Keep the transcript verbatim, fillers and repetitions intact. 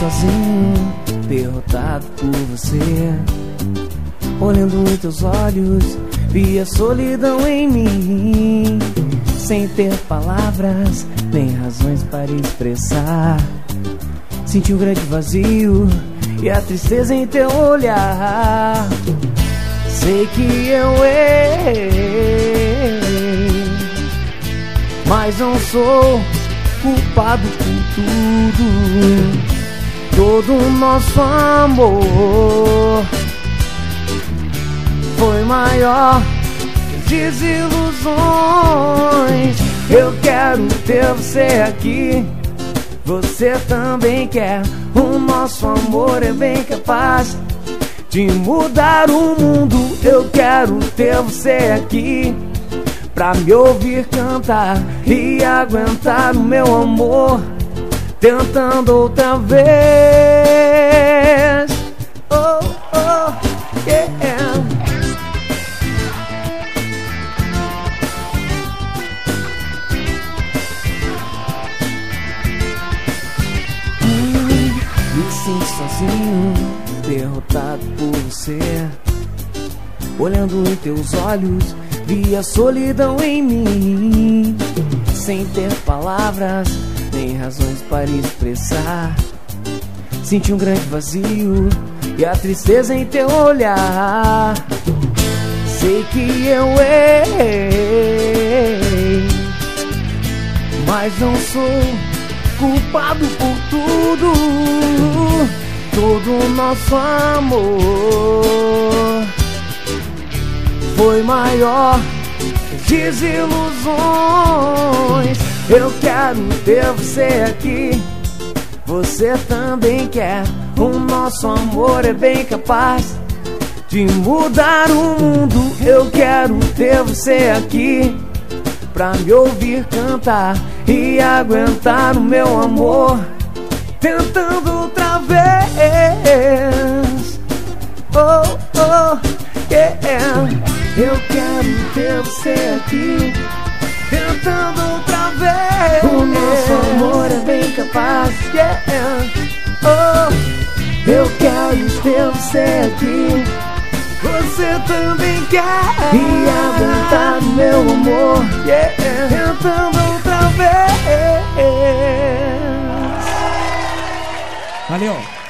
sozinho, derrotado por você. Olhando em teus olhos, vi a solidão em mim, sem ter palavras nem razões para expressar. Senti um grande vazio e a tristeza em teu olhar. Sei que eu errei, mas não sou culpado por tudo. Todo o nosso amor foi maior que desilusões. Eu quero ter você aqui, você também quer. O nosso amor é bem capaz de mudar o mundo. Eu quero ter você aqui pra me ouvir cantar e aguentar o meu amor, tentando outra vez. Oh, oh, yeah. hum, Me sinto sozinho, derrotado por você. Olhando em teus olhos, vi a solidão em mim, sem ter palavras nem razões para expressar. Senti um grande vazio e a tristeza em teu olhar. Sei que eu errei, mas não sou culpado por tudo. Todo o nosso amor foi maior que desilusões. Eu quero ter você aqui, você também quer. O nosso amor é bem capaz de mudar o mundo. Eu quero ter você aqui pra me ouvir cantar e aguentar o meu amor, tentando outra vez. Oh, oh, yeah. Eu quero ter você aqui, tentando outra vez. O nosso amor é bem capaz, yeah. Oh, eu quero ter você aqui, você também quer. E aguentar o meu amor, yeah. Tentando outra vez. Valeu.